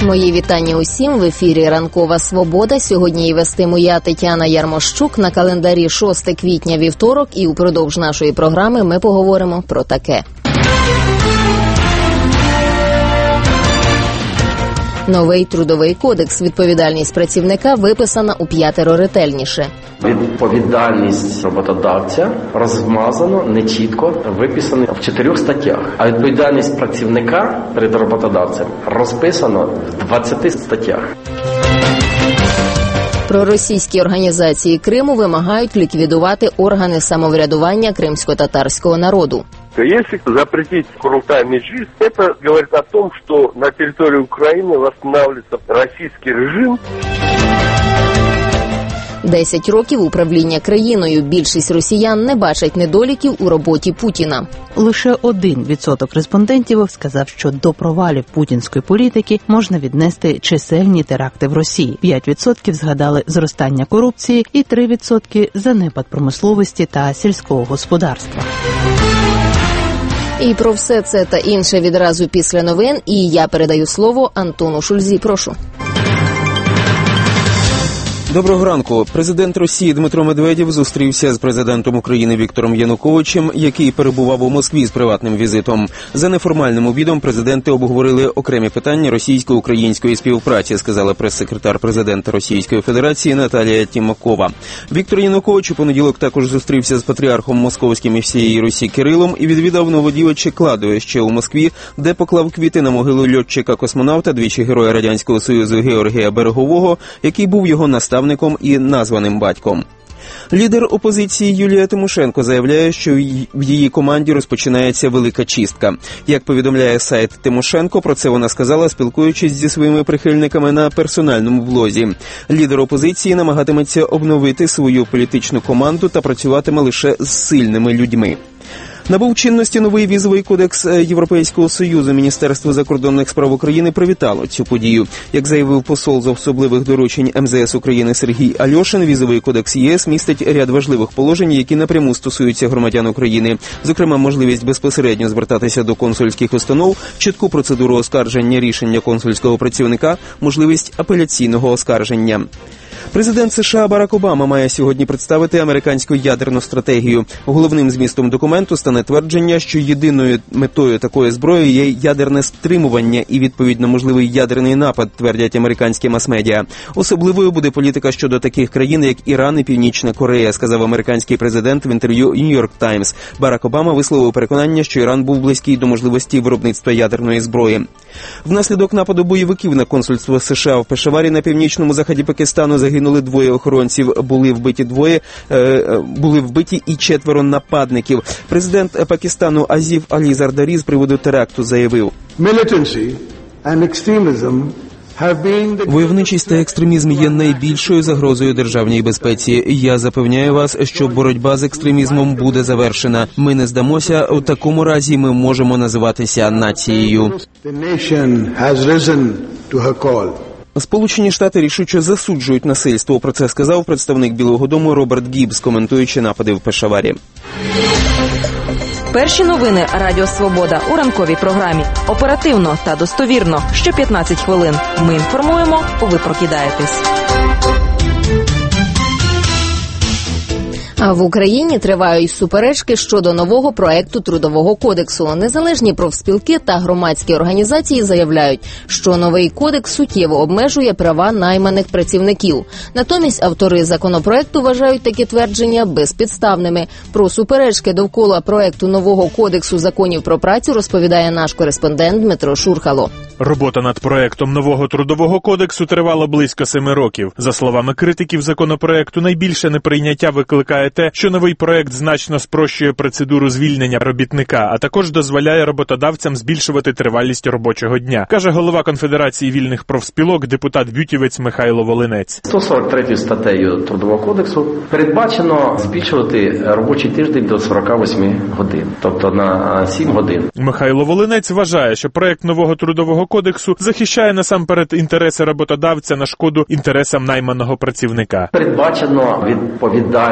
Мої вітання усім. В ефірі «Ранкова Свобода». Сьогодні її вестиму я, Тетяна Ярмощук. На календарі 6 квітня, вівторок. І упродовж нашої програми ми поговоримо про таке. Новий трудовий кодекс. Відповідальність працівника виписана у 5 ретельніше. Відповідальність роботодавця розмазано, нечітко, виписано в 4 статтях. А відповідальність працівника перед роботодавцем розписано в 20 статтях. Проросійські організації Криму вимагають ліквідувати органи самоврядування кримсько-татарського народу. Если запретить Курултай Меджлис, это говорит о том, что на территории Украины восстанавливается российский режим. 10 років управління країною. Більшість росіян не бачать недоліків у роботі Путіна. Лише 1% респондентів сказав, що до провалів путінської політики можна віднести чисельні теракти в Росії. 5% згадали зростання корупції і 3% занепад промисловості та сільського господарства. І про все це та інше відразу після новин. І я передаю слово Антону Шульзі. Прошу. Доброго ранку. Президент Росії Дмитро Медведєв зустрівся з президентом України Віктором Януковичем, який перебував у Москві з приватним візитом. За неформальним обідом президенти обговорили окремі питання російсько-української співпраці, сказала прес-секретар президента Російської Федерації Наталія Тімакова. Віктор Янукович у понеділок також зустрівся з патріархом Московським і всієї Русі Кирилом і відвідав новодівиче кладовище у Москві, де поклав квіти на могилу льотчика-космонавта, двічі Героя Радянського Союзу Георгія Берегового, який був його наставником і названим батьком. Лідер опозиції Юлія Тимошенко заявляє, що в її команді розпочинається велика чистка. Як повідомляє сайт Тимошенко, про це вона сказала, спілкуючись зі своїми прихильниками на персональному блозі. Лідер опозиції намагатиметься обновити свою політичну команду та працюватиме лише з сильними людьми. Набув чинності новий візовий кодекс Європейського Союзу. Міністерство закордонних справ України привітало цю подію. Як заявив посол з особливих доручень МЗС України Сергій Альошин, візовий кодекс ЄС містить ряд важливих положень, які напряму стосуються громадян України. Зокрема, можливість безпосередньо звертатися до консульських установ, чітку процедуру оскарження рішення консульського працівника, можливість апеляційного оскарження. Президент США Барак Обама має сьогодні представити американську ядерну стратегію. Головним змістом документу стане твердження, що єдиною метою такої зброї є ядерне стримування і відповідь на можливий ядерний напад, твердять американські мас-медіа. Особливою буде політика щодо таких країн, як Іран і Північна Корея, сказав американський президент в інтерв'ю New York Times. Барак Обама висловив переконання, що Іран був близький до можливості виробництва ядерної зброї. Внаслідок нападу бойовиків на консульство США в Пешаварі на північному заході Пакистану загинули 2 охоронців, були вбиті і 4 нападників. Президент Пакистану Азів Алі Зардарі з приводу теракту заявив: «Войовничість та екстремізм є найбільшою загрозою державній безпеці. Я запевняю вас, що боротьба з екстремізмом буде завершена. Ми не здамося, у такому разі ми можемо називатися нацією». Сполучені Штати рішуче засуджують насильство. Про це сказав представник Білого дому Роберт Гіббс, коментуючи напади в Пешаварі. Перші новини Радіо Свобода у ранковій програмі. Оперативно та достовірно. Що 15 хвилин. Ми інформуємо, ви прокидаєтесь. А в Україні тривають суперечки щодо нового проекту Трудового кодексу. Незалежні профспілки та громадські організації заявляють, що новий кодекс суттєво обмежує права найманих працівників. Натомість автори законопроекту вважають такі твердження безпідставними. Про суперечки довкола проекту нового кодексу законів про працю розповідає наш кореспондент Дмитро Шурхало. Робота над проектом нового Трудового кодексу тривала близько 7 років. За словами критиків законопроекту, найбільше неприйняття викликає те, що новий проект значно спрощує процедуру звільнення робітника, а також дозволяє роботодавцям збільшувати тривалість робочого дня, каже голова Конфедерації вільних профспілок, депутат-бютівець Михайло Волинець. 143 статтею Трудового кодексу передбачено збільшувати робочий тиждень до 48 годин, тобто на 7 годин. Михайло Волинець вважає, що проект нового Трудового кодексу захищає насамперед інтереси роботодавця на шкоду інтересам найманого працівника. Передбачено відповідальність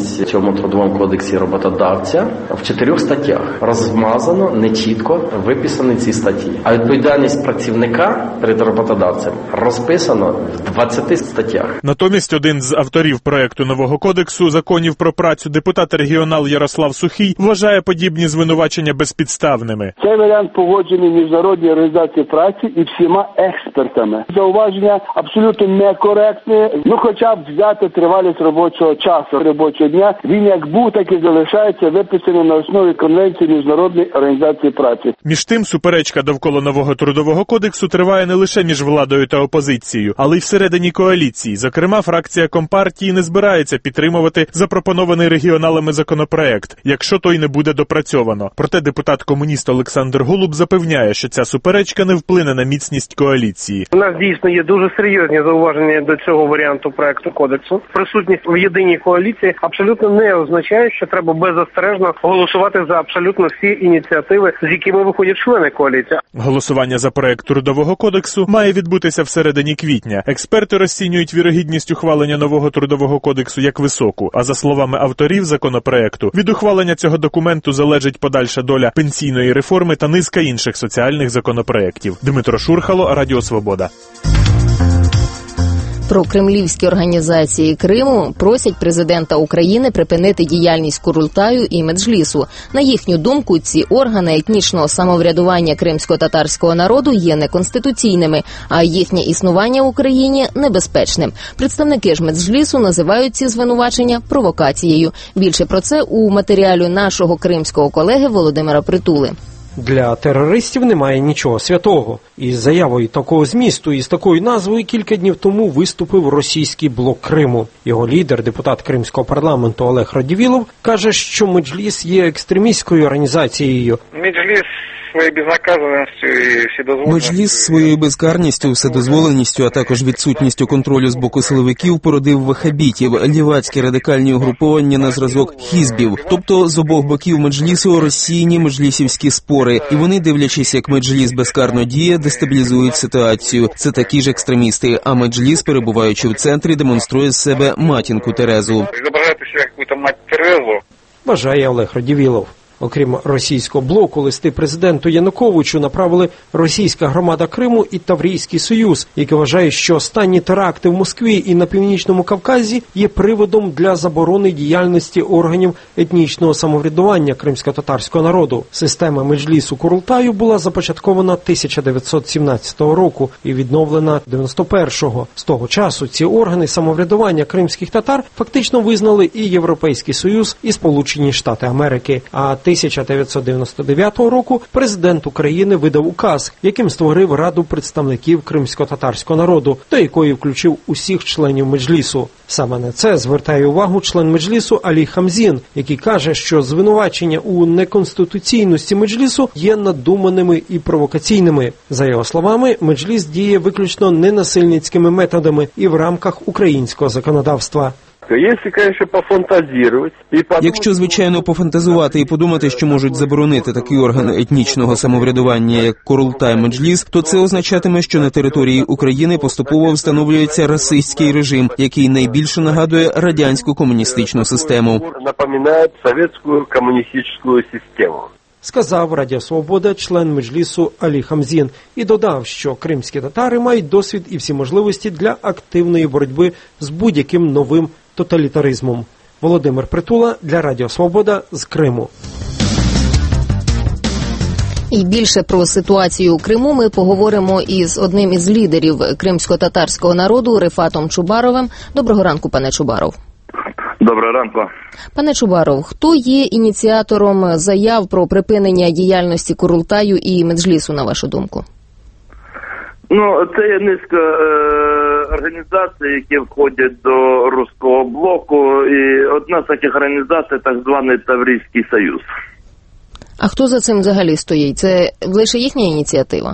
відповідальність в цьому трудовому кодексі роботодавця в 4 статтях. Розмазано, нечітко виписані ці статті. А відповідальність працівника перед роботодавцем розписано в 20 статтях. Натомість один з авторів проекту нового кодексу законів про працю, депутат-регіонал Ярослав Сухий, вважає подібні звинувачення безпідставними. Цей варіант погоджений Міжнародною організацією праці і всіма експертами. Зауваження абсолютно некоректне. Хоча б взяти тривалість робочого часу, робочого дня. Він як був, так і залишається виписаний на основі Конвенції Міжнародної організації праці. Між тим, суперечка довкола нового трудового кодексу триває не лише між владою та опозицією, але й всередині коаліції. Зокрема, фракція Компартії не збирається підтримувати запропонований регіоналами законопроект, якщо той не буде допрацьовано. Проте депутат-комуніст Олександр Голуб запевняє, що ця суперечка не вплине на міцність коаліції. У нас дійсно є дуже серйозні зауваження до цього варіанту проекту кодексу. Присутність в єдиній коаліції абсолютно не означає, що треба беззастережно голосувати за абсолютно всі ініціативи, з якими виходять члени коаліції. Голосування за проект трудового кодексу має відбутися всередині квітня. Експерти розцінюють вірогідність ухвалення нового трудового кодексу як високу, а за словами авторів законопроекту, від ухвалення цього документу залежить подальша доля пенсійної реформи та низка інших соціальних законопроєктів. Дмитро Шурхало, Радіо Свобода. Прокремлівські організації Криму просять президента України припинити діяльність Курултаю і Меджлісу. На їхню думку, ці органи етнічного самоврядування кримсько-татарського народу є неконституційними, а їхнє існування в Україні небезпечним. Представники ж Меджлісу називають ці звинувачення провокацією. Більше про це у матеріалі нашого кримського колеги Володимира Притули. Для терористів немає нічого святого. Із заявою такого змісту і з такою назвою кілька днів тому виступив російський блок Криму. Його лідер, депутат Кримського парламенту Олег Радівілов, каже, що Меджліс є екстремістською організацією. Меджліс своєю безнаказаністю і вседозволеністю. Меджліс своєю безкарністю, вседозволеністю, а також відсутністю контролю з боку силовиків породив вахабітів, лівацькі радикальні угруповання на зразок хізбів. Тобто з обох боків Меджлісу розсіяні меджлісівські спори, і вони, дивлячись, як Меджліс безкарно діє, дестабілізують ситуацію. Це такі ж екстремісти, а Меджліс, перебуваючи в центрі, демонструє з себе матінку Терезу. Зображати себе якусь мать Терезу. Вважає Олег Радівілов. Окрім російського блоку, листи президенту Януковичу направили Російська громада Криму і Таврійський союз, який вважає, що останні теракти в Москві і на Північному Кавказі є приводом для заборони діяльності органів етнічного самоврядування кримсько-татарського народу. Система Меджлісу Курултаю була започаткована 1917 року і відновлена 91-го. З того часу ці органи самоврядування кримських татар фактично визнали і Європейський Союз, і Сполучені Штати Америки. А 1999 року президент України видав указ, яким створив Раду представників кримсько-татарського народу, до якої включив усіх членів Меджлісу. Саме на це звертає увагу член Меджлісу Алі Хамзін, який каже, що звинувачення у неконституційності Меджлісу є надуманими і провокаційними. За його словами, Меджліс діє виключно ненасильницькими методами і в рамках українського законодавства. Якщо, звичайно, пофантазувати і подумати, що можуть заборонити такий орган етнічного самоврядування, як Курултай Меджліс, то це означатиме, що на території України поступово встановлюється расистський режим, який найбільше нагадує радянську комуністичну систему. Сказав Радіо Свобода член Меджлісу Алі Хамзін і додав, що кримські татари мають досвід і всі можливості для активної боротьби з будь-яким новим тоталітаризмом. Володимир Притула для Радіо Свобода з Криму. І більше про ситуацію у Криму ми поговоримо із одним із лідерів кримсько-татарського народу Рифатом Чубаровим. Доброго ранку, пане Чубаров. Доброго ранку. Пане Чубаров, хто є ініціатором заяв про припинення діяльності Курултаю і Меджлісу, на вашу думку? Це є низка організацій, які входять до руського блоку, і одна з таких організацій – так званий Таврійський союз. А хто за цим взагалі стоїть? Це лише їхня ініціатива?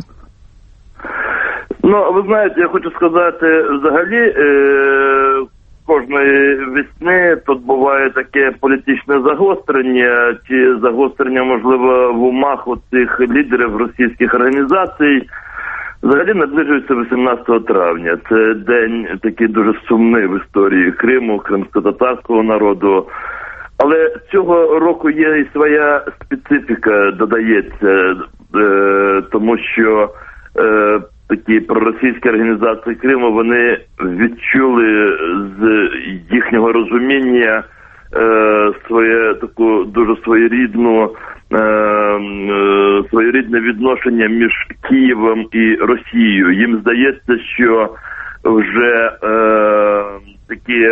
Ви знаєте, я хочу сказати, взагалі, кожної весни тут буває таке політичне загострення, чи загострення, можливо, в умах цих лідерів російських організацій. Взагалі наближується 18 травня. Це день такий дуже сумний в історії Криму, кримсько-татарського народу. Але цього року є і своя специфіка, додається, тому що такі проросійські організації Криму, вони відчули з їхнього розуміння таку дуже своєрідне відношення між Києвом і Росією. Їм здається, що вже такі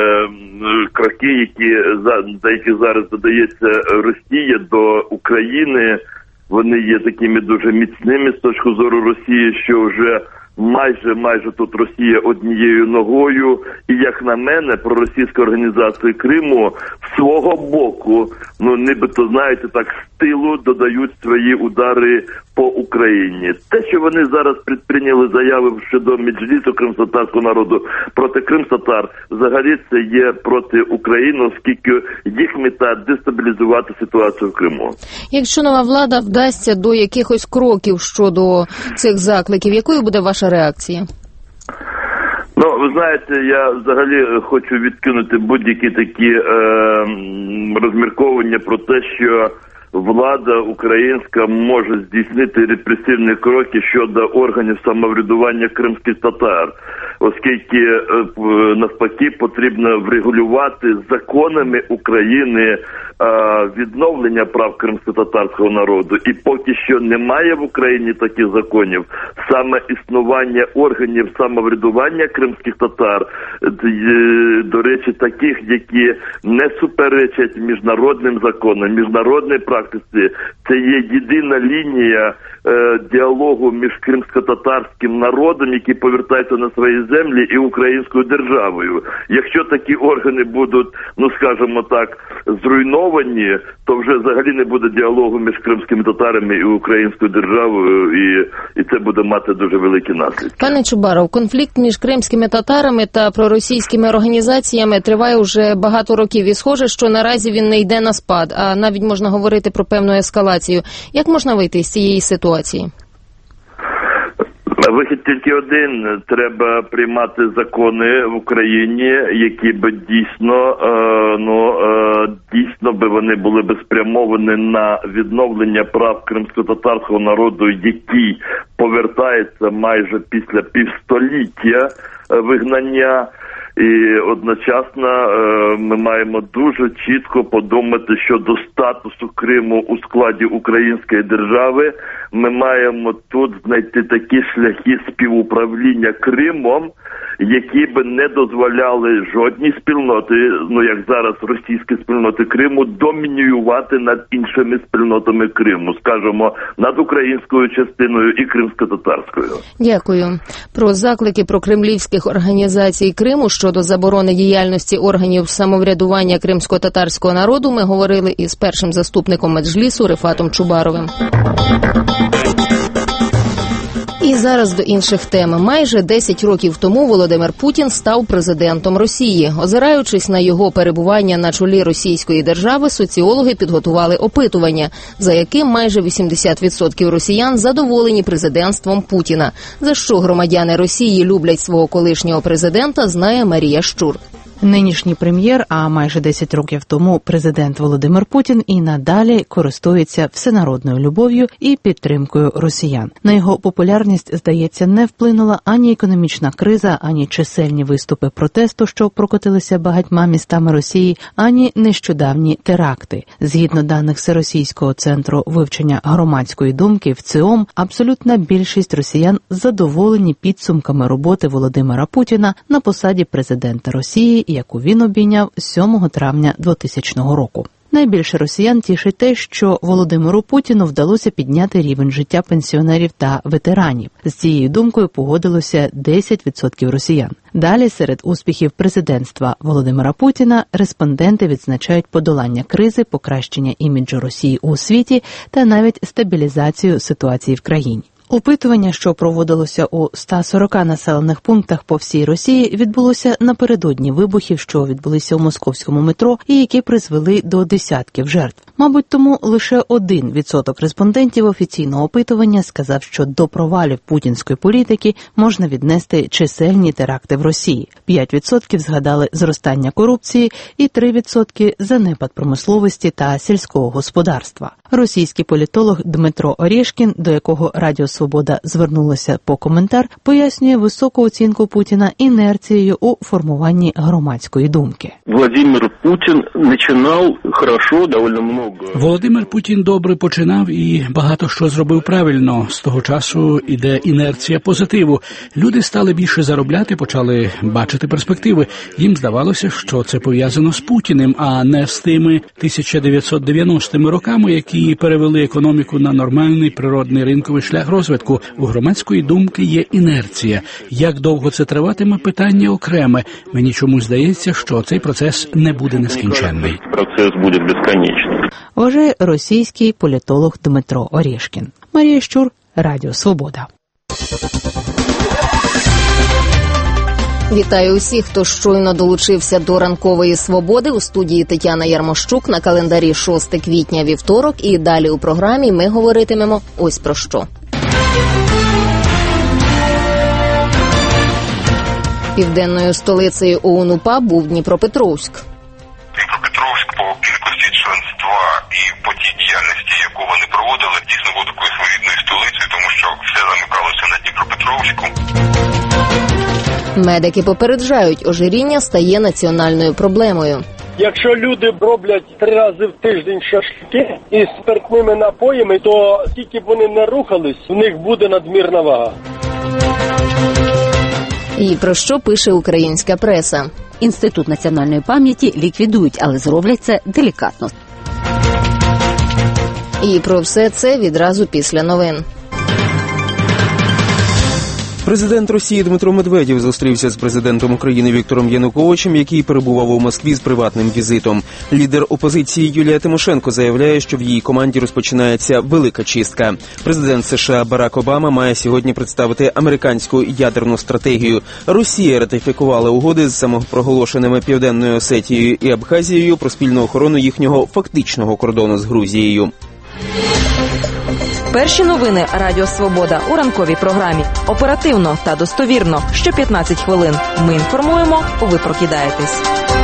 кроки, за які зараз додається Росія до України, вони є такими дуже міцними з точки зору Росії, що вже майже тут Росія однією ногою. І, як на мене, проросійська організація Криму свого боку, нібито, знаєте, так, з тилу додають свої удари по Україні. Те, що вони зараз предприйняли заяви щодо Меджлісу кримськотатарського народу проти кримськотатар, взагалі це є проти України, оскільки їх мета дестабілізувати ситуацію в Криму. Якщо нова влада вдасться до якихось кроків щодо цих закликів, якою буде ваша реакція? Ви знаєте, я взагалі хочу відкинути будь-які такі розмірковання про те, що влада українська може здійснити репресивні кроки щодо органів самоврядування кримських татар, оскільки навпаки потрібно врегулювати законами України відновлення прав кримськотатарського народу. І поки що немає в Україні таких законів, саме існування органів самоврядування кримських татар, до речі, таких, які не суперечать міжнародним законам, міжнародній практиці, це є єдина лінія діалогу між кримськотатарським народом, який повертається на свої землі, і українською державою. Якщо такі органи будуть, скажімо так, зруйновані, то вже взагалі не буде діалогу між кримськими татарами і українською державою, і це буде мати дуже великі наслідки. Пане Чубаров, конфлікт між кримськими татарами та проросійськими організаціями триває вже багато років, і схоже, що наразі він не йде на спад, а навіть можна говорити про певну ескалацію. Як можна вийти з цієї ситуації? Вихід тільки один. Треба приймати закони в Україні, які би дійсно би вони були би спрямовані на відновлення прав кримськотатарського народу, який повертається майже після півстоліття вигнання. І одночасно ми маємо дуже чітко подумати щодо статусу Криму у складі української держави. Ми маємо тут знайти такі шляхи співуправління Кримом, які би не дозволяли жодній спільноті, як зараз російські спільноти Криму, домінювати над іншими спільнотами Криму, скажімо, над українською частиною і кримськотатарською. Дякую. Про заклики прокремлівських організацій Криму щодо заборони діяльності органів самоврядування кримсько-татарського народу ми говорили із першим заступником Меджлісу Рифатом Чубаровим. І зараз до інших тем. Майже 10 років тому Володимир Путін став президентом Росії. Озираючись на його перебування на чолі російської держави, соціологи підготували опитування, за яким майже 80% росіян задоволені президентством Путіна. За що громадяни Росії люблять свого колишнього президента, знає Марія Щур. Нинішній прем'єр, а майже 10 років тому президент Володимир Путін і надалі користується всенародною любов'ю і підтримкою росіян. На його популярність, здається, не вплинула ані економічна криза, ані чисельні виступи протесту, що прокотилися багатьма містами Росії, ані нещодавні теракти. Згідно даних Всеросійського центру вивчення громадської думки ВЦИОМ, абсолютна більшість росіян задоволені підсумками роботи Володимира Путіна на посаді президента Росії, яку він обійняв 7 травня 2000 року. Найбільше росіян тішить те, що Володимиру Путіну вдалося підняти рівень життя пенсіонерів та ветеранів. З цією думкою погодилося 10% росіян. Далі, серед успіхів президентства Володимира Путіна, респонденти відзначають подолання кризи, покращення іміджу Росії у світі та навіть стабілізацію ситуації в країні. Опитування, що проводилося у 140 населених пунктах по всій Росії, відбулося напередодні вибухів, що відбулися у московському метро і які призвели до десятків жертв. Мабуть, тому лише 1% респондентів офіційного опитування сказав, що до провалів путінської політики можна віднести чисельні теракти в Росії. 5% згадали зростання корупції і 3% – занепад промисловості та сільського господарства. Російський політолог Дмитро Орєшкін, до якого Радіо Свобода звернулася по коментар, пояснює високу оцінку Путіна інерцією у формуванні громадської думки. Владимир Путін починав хорошо, доволі много. Володимир Путін добре починав і багато що зробив правильно. З того часу іде інерція позитиву. Люди стали більше заробляти, почали бачити перспективи. Їм здавалося, що це пов'язано з Путіним, а не з тими 1990-ми роками, які перевели економіку на нормальний природний ринковий шлях розвитку. У громадської думки є інерція. Як довго це триватиме, питання окреме. Мені чомусь здається, що цей процес не буде нескінченний. Процес буде безконечний. Вважає російський політолог Дмитро Орєшкін. Марія Щур, Радіо Свобода. Вітаю усіх, хто щойно долучився до ранкової свободи. У студії Тетяна Ярмощук, на календарі 6 квітня, вівторок. І далі у програмі ми говоритимемо ось про що. Південною столицею ОУН-УПА був Дніпропетровськ. Дніпропетровськ по кількості членства і по тій діяльності, яку вони проводили, дійсно був такою своєрідною столицею, тому що все замикалося на Дніпропетровську. Медики попереджають, ожиріння стає національною проблемою. Якщо люди роблять 3 рази в тиждень шашлики із спиртними напоями, то скільки б вони не рухались, в них буде надмірна вага. І про що пише українська преса? Інститут національної пам'яті ліквідують, але зроблять це делікатно. І про все це відразу після новин. Президент Росії Дмитро Медведєв зустрівся з президентом України Віктором Януковичем, який перебував у Москві з приватним візитом. Лідер опозиції Юлія Тимошенко заявляє, що в її команді розпочинається велика чистка. Президент США Барак Обама має сьогодні представити американську ядерну стратегію. Росія ратифікувала угоди з самопроголошеними Південною Осетією і Абхазією про спільну охорону їхнього фактичного кордону з Грузією. Перші новини Радіо Свобода у ранковій програмі. Оперативно та достовірно. Що 15 хвилин. Ми інформуємо, ви прокидаєтесь.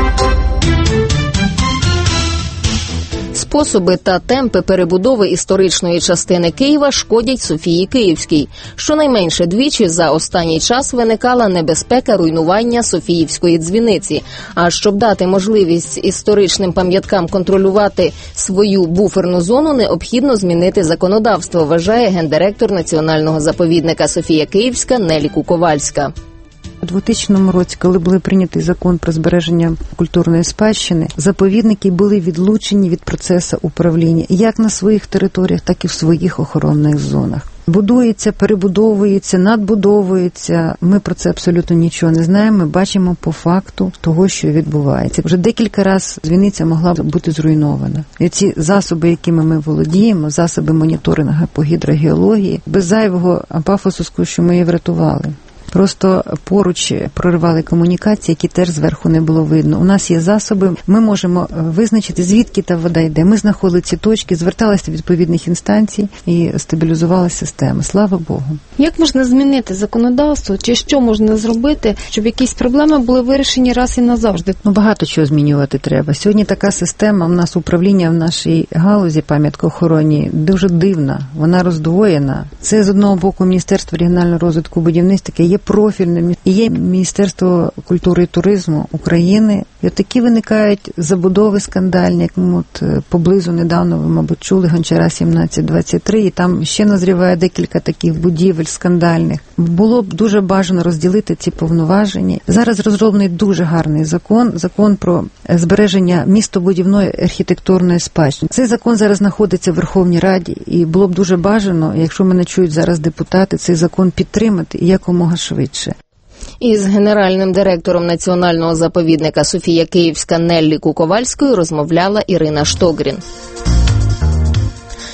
Способи та темпи перебудови історичної частини Києва шкодять Софії Київській. Щонайменше двічі за останній час виникала небезпека руйнування Софіївської дзвіниці. А щоб дати можливість історичним пам'яткам контролювати свою буферну зону, необхідно змінити законодавство, вважає гендиректор Національного заповідника Софія Київська Нелі Куковальська. У 2000 році, коли був прийнятий закон про збереження культурної спадщини, заповідники були відлучені від процесу управління як на своїх територіях, так і в своїх охоронних зонах. Будується, перебудовується, надбудовується. Ми про це абсолютно нічого не знаємо. Ми бачимо по факту того, що відбувається. Вже декілька разів дзвіниця могла бути зруйнована. І ці засоби, якими ми володіємо, засоби моніторингу по гідрогеології, без зайвого пафосу, що ми її врятували. Просто поруч проривали комунікації, які теж зверху не було видно. У нас є засоби, ми можемо визначити, звідки та вода йде. Ми знаходили ці точки, зверталися до відповідних інстанцій і стабілізувала система. Слава Богу. Як можна змінити законодавство, чи що можна зробити, щоб якісь проблеми були вирішені раз і назавжди? Багато чого змінювати треба. Сьогодні така система, в нас управління в нашій галузі пам'яткоохоронній дуже дивна, вона роздвоєна. Це з одного боку Міністерство регіонального розвитку будівництва, є профільним, і є Міністерство культури і туризму України. І от такі виникають забудови скандальні, як поблизу недавно, ви, мабуть, чули, Гончара 1723, і там ще назріває декілька таких будівель скандальних. Було б дуже бажано розділити ці повноваження. Зараз розроблений дуже гарний закон про збереження містобудівної архітектурної спадщини. Цей закон зараз знаходиться в Верховній Раді, і було б дуже бажано, якщо мене чують зараз депутати, цей закон підтримати і якомога швидше. Із генеральним директором Національного заповідника Софія Київська Неллі Куковальською розмовляла Ірина Штогрін.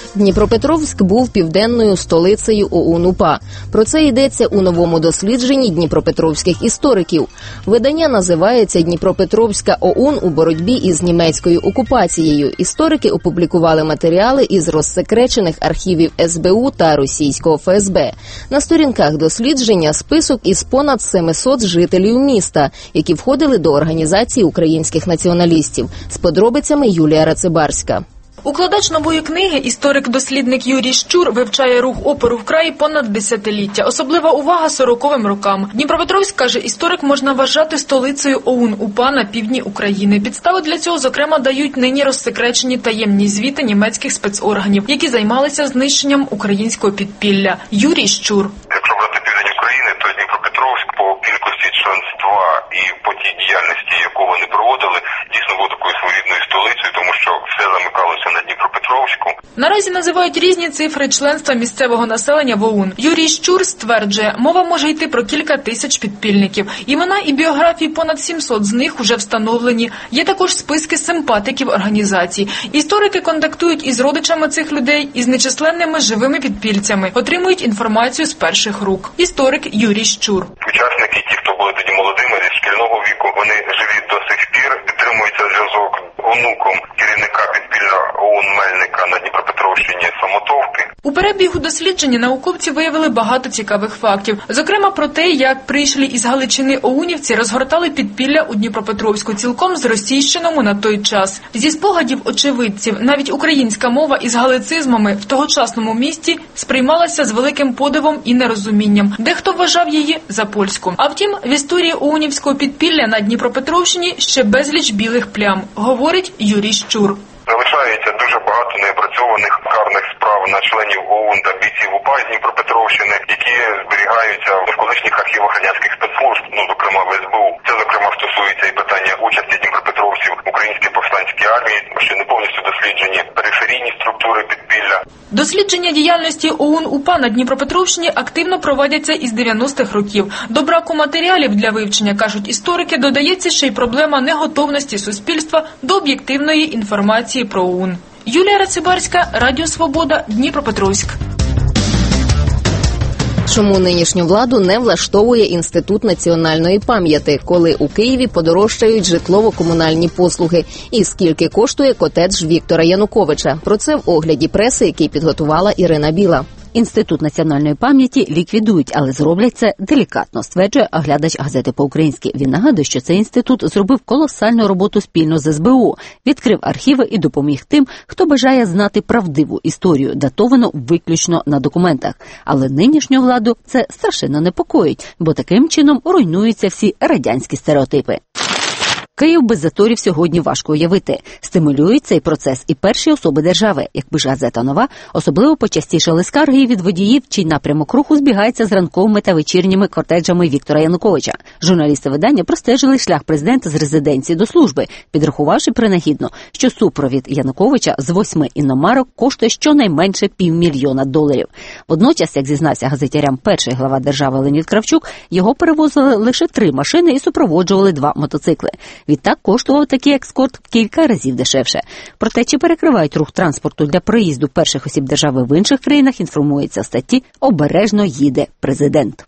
Дніпропетровськ був південною столицею ОУН-УПА. Про це йдеться у новому дослідженні дніпропетровських істориків. Видання називається «Дніпропетровська ОУН у боротьбі із німецькою окупацією». Історики опублікували матеріали із розсекречених архівів СБУ та російського ФСБ. На сторінках дослідження список із понад 700 жителів міста, які входили до організації українських націоналістів. З подробицями Юлія Рацибарська. Укладач нової книги, історик-дослідник Юрій Щур, вивчає рух опору в краї понад десятиліття. Особлива увага 40-м рокам. Дніпропетровськ, каже історик, можна вважати столицею ОУН-УПА на півдні України. Підстави для цього, зокрема, дають нині розсекречені таємні звіти німецьких спецорганів, які займалися знищенням українського підпілля. Юрій Щур. Якщо брати південь України, то Дніпропетровськ по кількості членства і по тій діяльності, яку вони проводили, дійсно був такою своєрідною столицею, тому що все замикалося на Дніпропетровську. Наразі називають різні цифри членства місцевого населення в ОУН. Юрій Щур стверджує, мова може йти про кілька тисяч підпільників. Імена і біографії понад 700 з них уже встановлені. Є також списки симпатиків організацій. Історики контактують із родичами цих людей, із нечисленними живими підпільцями, отримують інформацію з перших рук. Історик Юрій Щур. Учасники, ті, хто були тоді молодими, зі шкільного віку, вони живі до сих пір, підтримується зв'язок онуком керівника підпілля ОУН Мельника на Дніпропетровщині Самотовки. У перебігу дослідження науковці виявили багато цікавих фактів. Зокрема, про те, як прийшлі із Галичини оунівці розгортали підпілля у Дніпропетровську цілком зросійщеному на той час. Зі спогадів очевидців, навіть українська мова із галицизмами в тогочасному місті сприймалася з великим подивом і нерозумінням. Дехто вважав її за польську. А втім, в історії оунівського підпілля на Дніпропетровщині ще безліч білих плям, говорить Юрій Щур. Залишається дуже багато неопрацьованих карних справ на членів ОУН та бійців УПА з Дніпропетровщини, які зберігаються в колишніх архівах радянських спецслужб, зокрема в СБУ. Це, зокрема, стосується і питання участі дніпропетровців в українській повстанській армії, ще не повністю досліджені периферійні структури підпілля. Дослідження діяльності ОУН-УПА на Дніпропетровщині активно проводяться із 90-х років. До браку матеріалів для вивчення, кажуть історики, додається ще й проблема неготовності суспільства до об'єктивної інформації про ОУН. Юлія Рацибарська, Радіо Свобода, Дніпропетровськ. Чому нинішню владу не влаштовує Інститут національної пам'яті, коли у Києві подорожчають житлово-комунальні послуги? І скільки коштує котедж Віктора Януковича? Про це в огляді преси, який підготувала Ірина Біла. Інститут національної пам'яті ліквідують, але зроблять це делікатно, стверджує оглядач газети «По-українськи». Він нагадує, що цей інститут зробив колосальну роботу спільно з СБУ, відкрив архіви і допоміг тим, хто бажає знати правдиву історію, датовану виключно на документах. Але нинішню владу це страшенно непокоїть, бо таким чином руйнуються всі радянські стереотипи. Київ без заторів сьогодні важко уявити. Стимулюють цей процес і перші особи держави. Як пише газета «Нова», особливо почастішали скарги від водіїв, чий напрямок руху збігається з ранковими та вечірніми кортеджами Віктора Януковича. Журналісти видання простежили шлях президента з резиденції до служби, підрахувавши принагідно, що супровід Януковича з 8 іномарок коштує щонайменше $500,000. Водночас, як зізнався газетярям перший глава держави Леонід Кравчук, його перевозили лише 3 машини і супроводжували 2 мотоцикли. Відтак коштував такий екскорт в кілька разів дешевше. Про те, чи перекривають рух транспорту для проїзду перших осіб держави в інших країнах, інформується в статті «Обережно їде президент».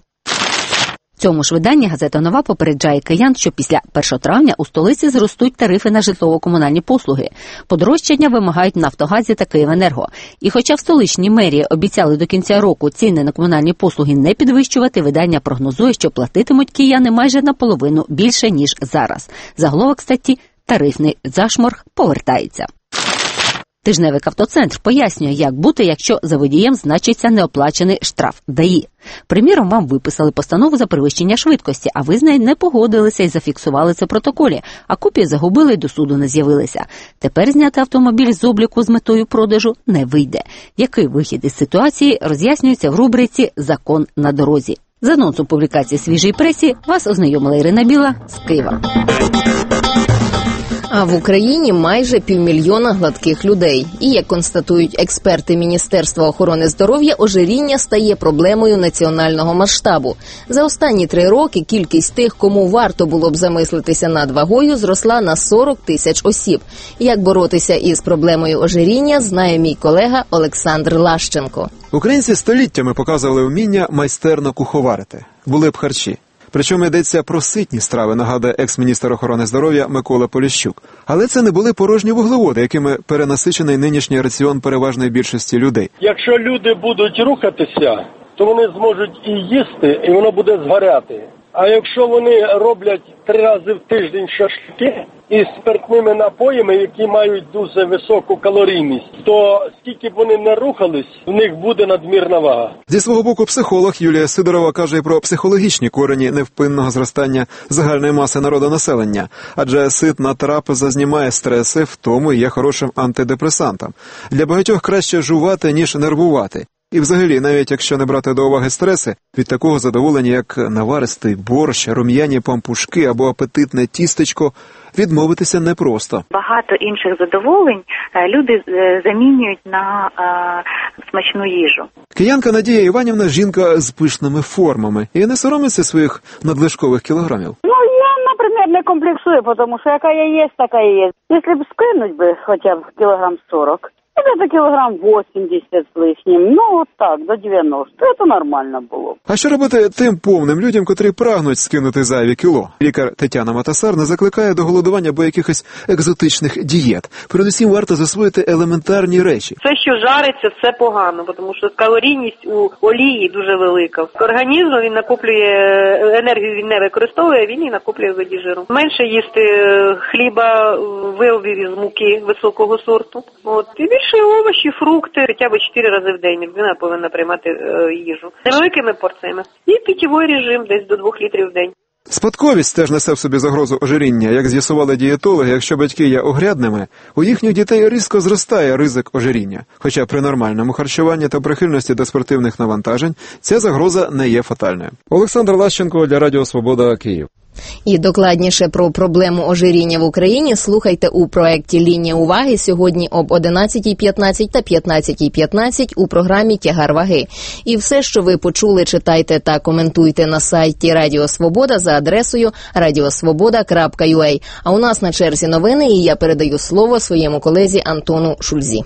В цьому ж виданні газета «Нова» попереджає киян, що після 1 травня у столиці зростуть тарифи на житлово-комунальні послуги. Подорожчання вимагають «Нафтогазі» та «Київенерго». І хоча в столичній мерії обіцяли до кінця року ціни на комунальні послуги не підвищувати, видання прогнозує, що платитимуть кияни майже наполовину більше, ніж зараз. Заголовок статті «Тарифний зашморг повертається». Тижневик «Автоцентр» пояснює, як бути, якщо за водієм значиться неоплачений штраф ДАІ. Приміром, вам виписали постанову за перевищення швидкості, а ви з нею не погодилися і зафіксували це в протоколі, а копії загубили і до суду не з'явилися. Тепер зняти автомобіль з обліку з метою продажу не вийде. Який вихід із ситуації роз'яснюється в рубриці «Закон на дорозі». З анонсом публікації в свіжій пресі вас ознайомила Ірина Біла з Києва. А в Україні майже 500 000 гладких людей. І, як констатують експерти Міністерства охорони здоров'я, ожиріння стає проблемою національного масштабу. За останні 3 роки кількість тих, кому варто було б замислитися над вагою, зросла на 40 000 осіб. Як боротися із проблемою ожиріння, знає мій колега Олександр Лащенко. Українці століттями показували вміння майстерно куховарити. Були б харчі. Причому йдеться про ситні страви, нагадує екс-міністр охорони здоров'я Микола Поліщук. Але це не були порожні вуглеводи, якими перенасичений нинішній раціон переважної більшості людей. Якщо люди будуть рухатися, то вони зможуть і їсти, і воно буде згоряти. А якщо вони роблять 3 рази в тиждень шашлики із спиртними напоями, які мають дуже високу калорійність, то скільки б вони не рухались, в них буде надмірна вага. Зі свого боку психолог Юлія Сидорова каже і про психологічні корені невпинного зростання загальної маси народонаселення. Адже ситна трапеза знімає стреси, втому і є хорошим антидепресантом. Для багатьох краще жувати, ніж нервувати. І взагалі, навіть якщо не брати до уваги стреси, від такого задоволення, як наваристий борщ, рум'яні пампушки або апетитне тістечко, відмовитися непросто. Багато інших задоволень люди замінюють на смачну їжу. Киянка Надія Іванівна – жінка з пишними формами і не соромиться своїх надлишкових кілограмів. Я, наприклад, не комплексую, тому що яка я є, така я є. Якщо б скинуть би хоча б кілограм 40, это килограмм 80 с лишним, вот так, до 90. Это нормально було. А що робити тим повним людям, котрі прагнуть скинути зайві кіло? Лікар Тетяна Матасар не закликає до голодування або якихось екзотичних дієт. Передусім варто засвоїти елементарні речі. Все, що жариться, це погано, тому що калорійність у олії дуже велика. Організм, він накоплює енергію, він не використовує, він її накоплює в виді жиру. Менше їсти хліба, виробів із муки високого сорту. І більше овочі, фрукти, хоча б 4 рази в день людина повинна приймати їжу. Невеликими порціями. І питєвий режим десь до 2 літрів в день. Спадковість теж несе в собі загрозу ожиріння. Як з'ясували дієтологи, якщо батьки є огрядними, у їхніх дітей різко зростає ризик ожиріння. Хоча при нормальному харчуванні та прихильності до спортивних навантажень ця загроза не є фатальною. Олександр Лащенко для Радіо Свобода, Київ. І докладніше про проблему ожиріння в Україні слухайте у проєкті «Лінія уваги» сьогодні об 11:15 та 15:15 у програмі «Тягар ваги». І все, що ви почули, читайте та коментуйте на сайті Радіо Свобода за адресою radiosvoboda.ua. А у нас на черзі новини, і я передаю слово своєму колезі Антону Шульзі.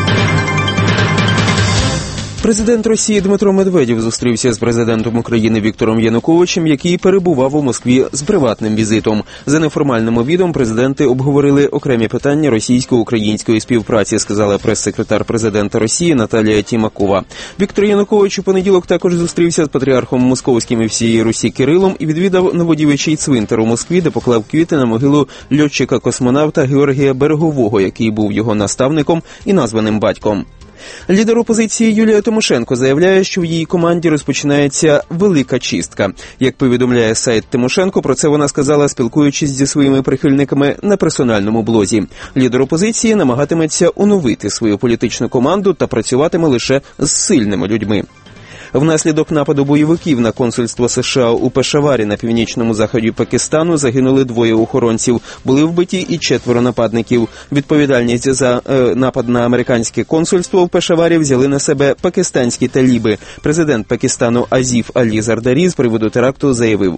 Президент Росії Дмитро Медведєв зустрівся з президентом України Віктором Януковичем, який перебував у Москві з приватним візитом. За неформальним обідом президенти обговорили окремі питання російсько-української співпраці, сказала прес-секретар президента Росії Наталія Тімакова. Віктор Янукович у понеділок також зустрівся з патріархом Московським і всієї Русі Кирилом і відвідав Новодівичий цвинтар у Москві, де поклав квіти на могилу льотчика-космонавта Георгія Берегового, який був його наставником і названим батьком. Лідер опозиції Юлія Тимошенко заявляє, що в її команді розпочинається велика чистка. Як повідомляє сайт Тимошенко, про це вона сказала, спілкуючись зі своїми прихильниками на персональному блозі. Лідер опозиції намагатиметься оновити свою політичну команду та працюватиме лише з сильними людьми. Внаслідок нападу бойовиків на консульство США у Пешаварі на північному заході Пакистану загинули 2 охоронців. Були вбиті і 4 нападників. Відповідальність за напад на американське консульство в Пешаварі взяли на себе пакистанські таліби. Президент Пакистану Азіф Алі Зардарі з приводу теракту заявив: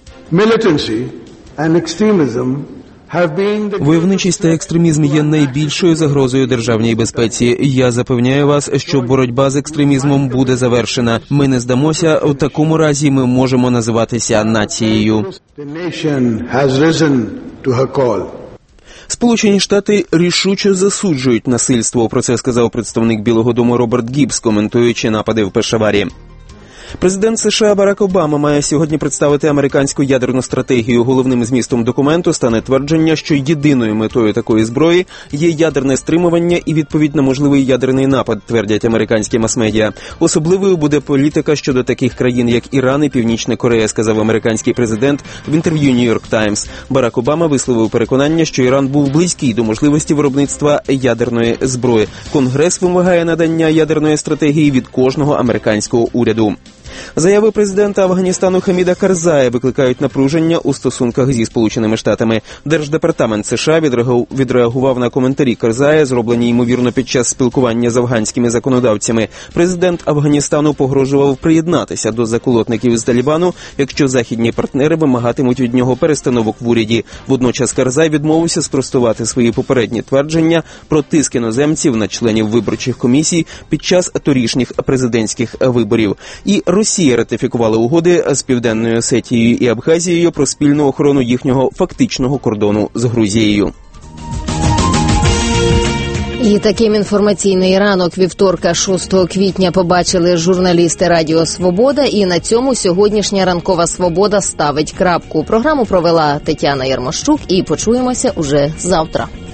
«Войовничість та екстремізм є найбільшою загрозою державній безпеці. Я запевняю вас, що боротьба з екстремізмом буде завершена. Ми не здамося, у такому разі ми можемо називатися нацією». Сполучені Штати рішуче засуджують насильство, про це сказав представник Білого дому Роберт Гібс, коментуючи напади в Пешаварі. Президент США Барак Обама має сьогодні представити американську ядерну стратегію. Головним змістом документу стане твердження, що єдиною метою такої зброї є ядерне стримування і відповідь на можливий ядерний напад, твердять американські мас-медіа. Особливою буде політика щодо таких країн, як Іран і Північна Корея, сказав американський президент в інтерв'ю Нью-Йорк Таймс. Барак Обама висловив переконання, що Іран був близький до можливості виробництва ядерної зброї. Конгрес вимагає надання ядерної стратегії від кожного американського уряду. Заяви президента Афганістану Хаміда Карзая викликають напруження у стосунках зі Сполученими Штатами. Держдепартамент США відреагував на коментарі Карзая, зроблені, ймовірно, під час спілкування з афганськими законодавцями. Президент Афганістану погрожував приєднатися до заколотників з Талібану, якщо західні партнери вимагатимуть від нього перестановок в уряді. Водночас Карзай відмовився спростувати свої попередні твердження про тиск іноземців на членів виборчих комісій під час торішніх президентських виборів. І Росія ратифікувала угоди з Південною Осетією і Абхазією про спільну охорону їхнього фактичного кордону з Грузією. І таким інформаційний ранок вівторка 6 квітня побачили журналісти Радіо Свобода. І на цьому сьогоднішня ранкова свобода ставить крапку. Програму провела Тетяна Ярмощук і почуємося уже завтра.